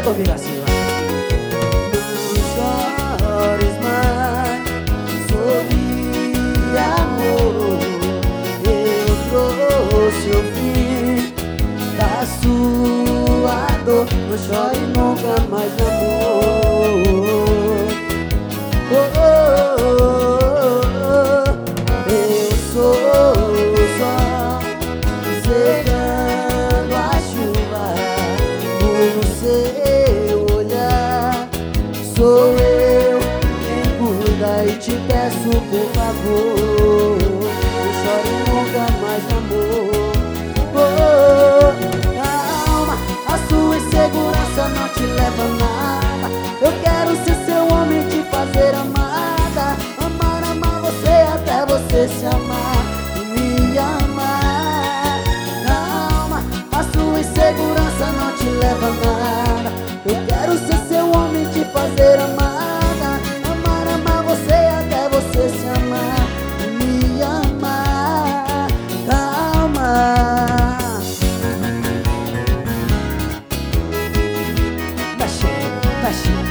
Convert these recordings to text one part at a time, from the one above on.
comigo assim, ó. Não chores mais, sorri, amor. Eu trouxe o fim da sua dor. Não chore nunca mais, amor. Oh, oh, oh, oh. Eu sou o sol secando a chuva no seu olhar. Sou eu quem cuida e te peço, por favor, não chore nunca mais, amor. Oh, calma, a sua insegurança não te leva a nada. Eu quero ser seu homem, te fazer amada. Amar, amar você até você se amar e me amar. Calma, a sua insegurança não te leva a nada. Eu quero ser seu homem, te fazer amada. Amar, amar você até você se amar e me amar. Calma. Mexe, mexe.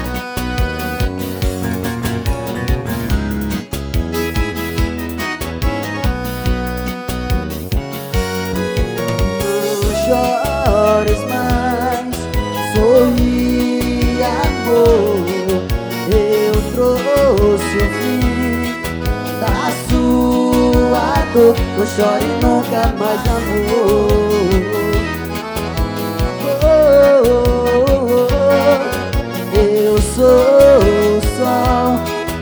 Chores mais, sorri, amor. Eu trouxe o fim da sua dor. Não chore nunca mais, amor. Oh, oh, oh, oh. Eu sou o sol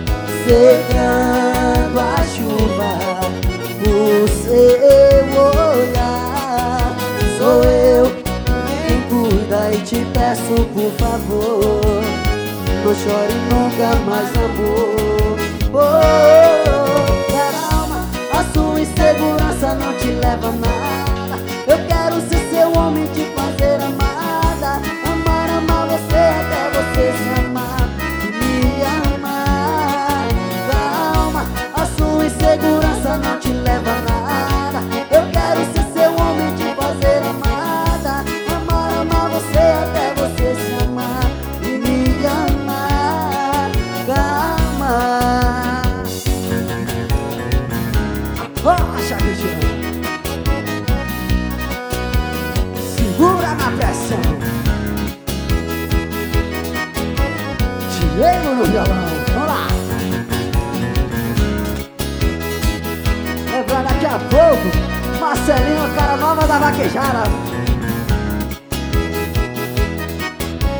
secando a chuva, o seu olhar. Sou eu quem cuida e te peço, por favor, não chore nunca mais, amor. Oh, calma, a sua insegurança não te leva a nada. Eu quero ser seu homem, te fazer amada. Amar, amar você até você se amar e me amar. Calma, a sua insegurança não te leva a nada. Eu quero ser seu homem, te fazer amada. Amar, amar você até você se amar e me amar. Calma. Rocha, Cristiano. Segura na pressão. Diego no violão. Vamos lá. Lembrando daqui a pouco, Marcelinho, cara nova da vaquejada.